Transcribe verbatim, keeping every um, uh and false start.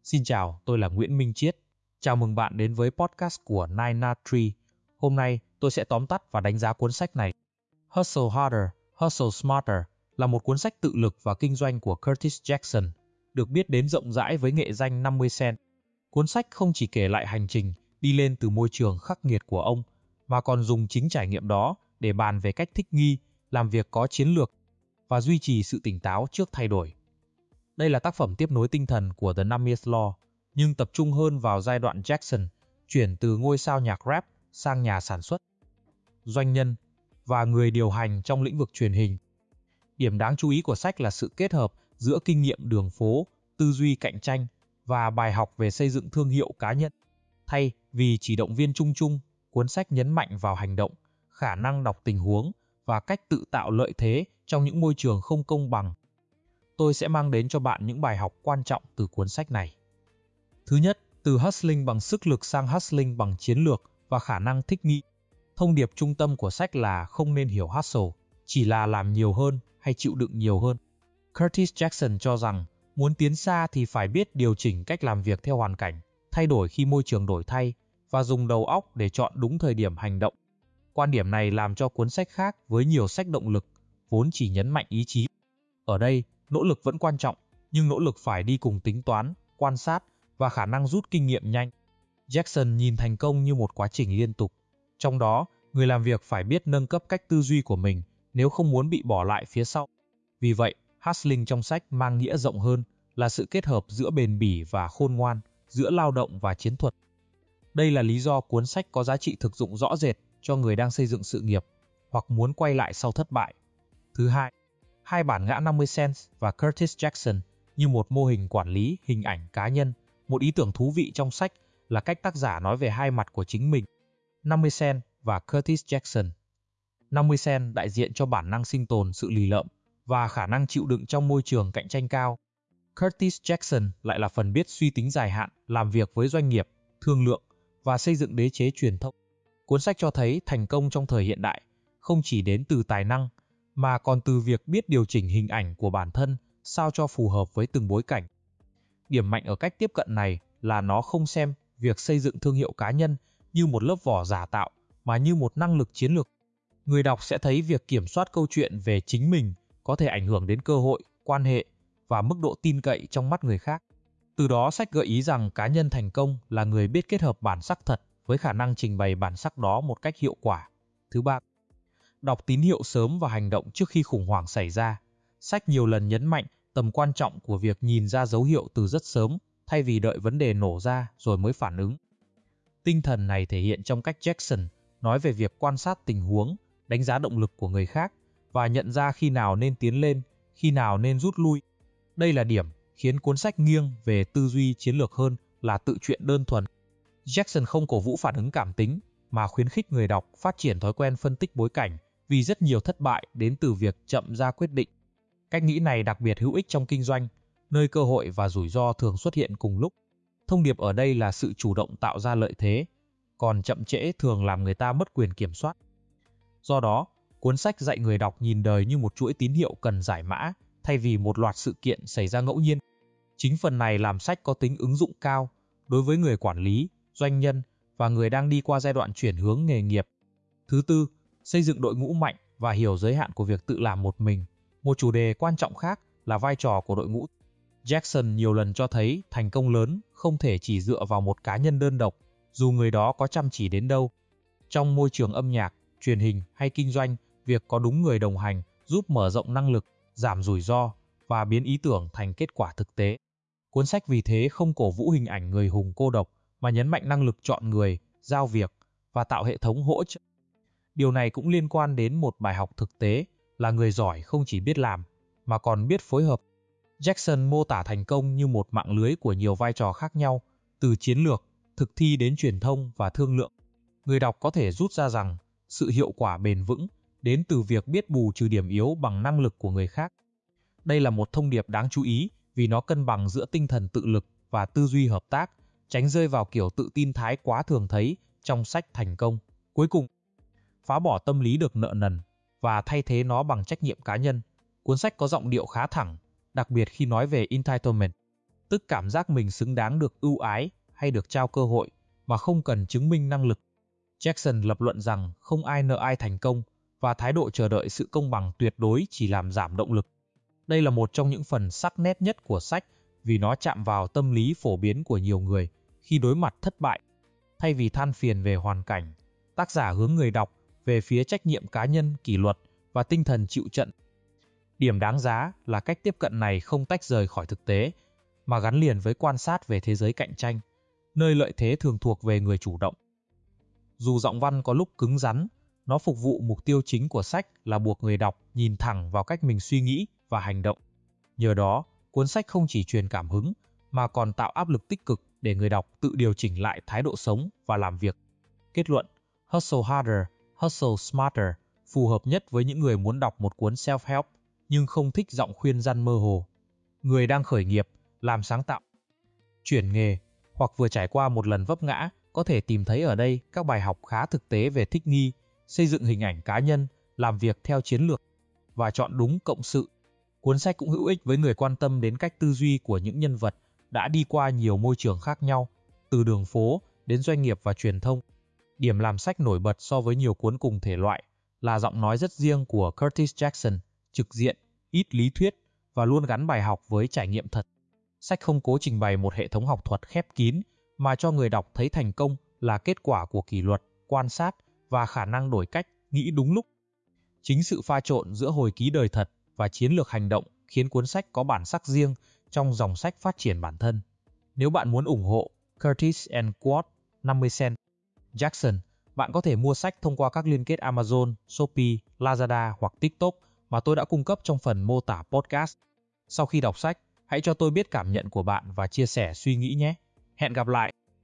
Xin chào, tôi là Nguyễn Minh Chiết. Chào mừng bạn đến với podcast của Nine Nut Tree. Hôm nay tôi sẽ tóm tắt và đánh giá cuốn sách này. Hustle Harder, Hustle Smarter là một cuốn sách tự lực và kinh doanh của Curtis Jackson, được biết đến rộng rãi với nghệ danh năm mươi cent. Cuốn sách không chỉ kể lại hành trình đi lên từ môi trường khắc nghiệt của ông, mà còn dùng chính trải nghiệm đó để bàn về cách thích nghi, làm việc có chiến lược và duy trì sự tỉnh táo trước thay đổi. Đây là tác phẩm tiếp nối tinh thần của The năm-mươi Law, nhưng tập trung hơn vào giai đoạn Jackson chuyển từ ngôi sao nhạc rap sang nhà sản xuất, doanh nhân và người điều hành trong lĩnh vực truyền hình. Điểm đáng chú ý của sách là sự kết hợp giữa kinh nghiệm đường phố, tư duy cạnh tranh và bài học về xây dựng thương hiệu cá nhân. Thay vì chỉ động viên chung chung, cuốn sách nhấn mạnh vào hành động, khả năng đọc tình huống và cách tự tạo lợi thế trong những môi trường không công bằng. Tôi sẽ mang đến cho bạn những bài học quan trọng từ cuốn sách này. Thứ nhất, từ hustling bằng sức lực sang hustling bằng chiến lược và khả năng thích nghi. Thông điệp trung tâm của sách là không nên hiểu hustle chỉ là làm nhiều hơn hay chịu đựng nhiều hơn. Curtis Jackson cho rằng muốn tiến xa thì phải biết điều chỉnh cách làm việc theo hoàn cảnh, thay đổi khi môi trường đổi thay và dùng đầu óc để chọn đúng thời điểm hành động. Quan điểm này làm cho cuốn sách khác với nhiều sách động lực, vốn chỉ nhấn mạnh ý chí. Ở đây, nỗ lực vẫn quan trọng, nhưng nỗ lực phải đi cùng tính toán, quan sát và khả năng rút kinh nghiệm nhanh. Jackson nhìn thành công như một quá trình liên tục. Trong đó, người làm việc phải biết nâng cấp cách tư duy của mình nếu không muốn bị bỏ lại phía sau. Vì vậy, hustling trong sách mang nghĩa rộng hơn là sự kết hợp giữa bền bỉ và khôn ngoan, giữa lao động và chiến thuật. Đây là lý do cuốn sách có giá trị thực dụng rõ rệt cho người đang xây dựng sự nghiệp hoặc muốn quay lại sau thất bại. Thứ hai, hai bản ngã năm mươi cent và Curtis Jackson như một mô hình quản lý hình ảnh cá nhân. Một ý tưởng thú vị trong sách là cách tác giả nói về hai mặt của chính mình, năm mươi cent và Curtis Jackson. năm mươi cent đại diện cho bản năng sinh tồn, sự lì lợm và khả năng chịu đựng trong môi trường cạnh tranh cao. Curtis Jackson lại là phần biết suy tính dài hạn, làm việc với doanh nghiệp, thương lượng và xây dựng đế chế truyền thông. Cuốn sách cho thấy thành công trong thời hiện đại không chỉ đến từ tài năng, mà còn từ việc biết điều chỉnh hình ảnh của bản thân sao cho phù hợp với từng bối cảnh. Điểm mạnh ở cách tiếp cận này là nó không xem việc xây dựng thương hiệu cá nhân như một lớp vỏ giả tạo, mà như một năng lực chiến lược. Người đọc sẽ thấy việc kiểm soát câu chuyện về chính mình có thể ảnh hưởng đến cơ hội, quan hệ và mức độ tin cậy trong mắt người khác. Từ đó sách gợi ý rằng cá nhân thành công là người biết kết hợp bản sắc thật với khả năng trình bày bản sắc đó một cách hiệu quả. Thứ ba, đọc tín hiệu sớm và hành động trước khi khủng hoảng xảy ra. Sách nhiều lần nhấn mạnh tầm quan trọng của việc nhìn ra dấu hiệu từ rất sớm, thay vì đợi vấn đề nổ ra rồi mới phản ứng. Tinh thần này thể hiện trong cách Jackson nói về việc quan sát tình huống, đánh giá động lực của người khác và nhận ra khi nào nên tiến lên, khi nào nên rút lui. Đây là điểm khiến cuốn sách nghiêng về tư duy chiến lược hơn là tự truyện đơn thuần. Jackson không cổ vũ phản ứng cảm tính, mà khuyến khích người đọc phát triển thói quen phân tích bối cảnh, vì rất nhiều thất bại đến từ việc chậm ra quyết định. Cách nghĩ này đặc biệt hữu ích trong kinh doanh, nơi cơ hội và rủi ro thường xuất hiện cùng lúc. Thông điệp ở đây là sự chủ động tạo ra lợi thế, còn chậm trễ thường làm người ta mất quyền kiểm soát. Do đó, cuốn sách dạy người đọc nhìn đời như một chuỗi tín hiệu cần giải mã, thay vì một loạt sự kiện xảy ra ngẫu nhiên. Chính phần này làm sách có tính ứng dụng cao đối với người quản lý, doanh nhân và người đang đi qua giai đoạn chuyển hướng nghề nghiệp. Thứ tư, xây dựng đội ngũ mạnh và hiểu giới hạn của việc tự làm một mình. Một chủ đề quan trọng khác là vai trò của đội ngũ. Jackson nhiều lần cho thấy thành công lớn không thể chỉ dựa vào một cá nhân đơn độc, dù người đó có chăm chỉ đến đâu. Trong môi trường âm nhạc, truyền hình hay kinh doanh, việc có đúng người đồng hành giúp mở rộng năng lực, giảm rủi ro và biến ý tưởng thành kết quả thực tế. Cuốn sách vì thế không cổ vũ hình ảnh người hùng cô độc, mà nhấn mạnh năng lực chọn người, giao việc và tạo hệ thống hỗ trợ. Điều này cũng liên quan đến một bài học thực tế là người giỏi không chỉ biết làm, mà còn biết phối hợp. Jackson mô tả thành công như một mạng lưới của nhiều vai trò khác nhau, từ chiến lược, thực thi đến truyền thông và thương lượng. Người đọc có thể rút ra rằng sự hiệu quả bền vững đến từ việc biết bù trừ điểm yếu bằng năng lực của người khác. Đây là một thông điệp đáng chú ý vì nó cân bằng giữa tinh thần tự lực và tư duy hợp tác, tránh rơi vào kiểu tự tin thái quá thường thấy trong sách thành công. Cuối cùng, phá bỏ tâm lý được nợ nần và thay thế nó bằng trách nhiệm cá nhân. Cuốn sách có giọng điệu khá thẳng, đặc biệt khi nói về entitlement. tức cảm giác mình xứng đáng được ưu ái hay được trao cơ hội mà không cần chứng minh năng lực. Jackson lập luận rằng không ai nợ ai thành công và thái độ chờ đợi sự công bằng tuyệt đối chỉ làm giảm động lực. Đây là một trong những phần sắc nét nhất của sách vì nó chạm vào tâm lý phổ biến của nhiều người khi đối mặt thất bại. Thay vì than phiền về hoàn cảnh, tác giả hướng người đọc về phía trách nhiệm cá nhân, kỷ luật và tinh thần chịu trận. Điểm đáng giá là cách tiếp cận này không tách rời khỏi thực tế, mà gắn liền với quan sát về thế giới cạnh tranh, nơi lợi thế thường thuộc về người chủ động. Dù giọng văn có lúc cứng rắn, nó phục vụ mục tiêu chính của sách là buộc người đọc nhìn thẳng vào cách mình suy nghĩ và hành động. Nhờ đó, cuốn sách không chỉ truyền cảm hứng, mà còn tạo áp lực tích cực để người đọc tự điều chỉnh lại thái độ sống và làm việc. Kết luận, Hustle Harder, Hustle Smarter phù hợp nhất với những người muốn đọc một cuốn self-help nhưng không thích giọng khuyên răn mơ hồ. Người đang khởi nghiệp, làm sáng tạo, chuyển nghề hoặc vừa trải qua một lần vấp ngã có thể tìm thấy ở đây các bài học khá thực tế về thích nghi, xây dựng hình ảnh cá nhân, làm việc theo chiến lược và chọn đúng cộng sự. Cuốn sách cũng hữu ích với người quan tâm đến cách tư duy của những nhân vật đã đi qua nhiều môi trường khác nhau, từ đường phố đến doanh nghiệp và truyền thông. Điểm làm sách nổi bật so với nhiều cuốn cùng thể loại là giọng nói rất riêng của Curtis Jackson, trực diện, ít lý thuyết và luôn gắn bài học với trải nghiệm thật. Sách không cố trình bày một hệ thống học thuật khép kín, mà cho người đọc thấy thành công là kết quả của kỷ luật, quan sát và khả năng đổi cách, nghĩ đúng lúc. Chính sự pha trộn giữa hồi ký đời thật và chiến lược hành động khiến cuốn sách có bản sắc riêng trong dòng sách phát triển bản thân. Nếu bạn muốn ủng hộ Curtis and Quad năm mươi cent Jackson, bạn có thể mua sách thông qua các liên kết Amazon, Shopee, Lazada hoặc TikTok mà tôi đã cung cấp trong phần mô tả podcast. Sau khi đọc sách, hãy cho tôi biết cảm nhận của bạn và chia sẻ suy nghĩ nhé. Hẹn gặp lại!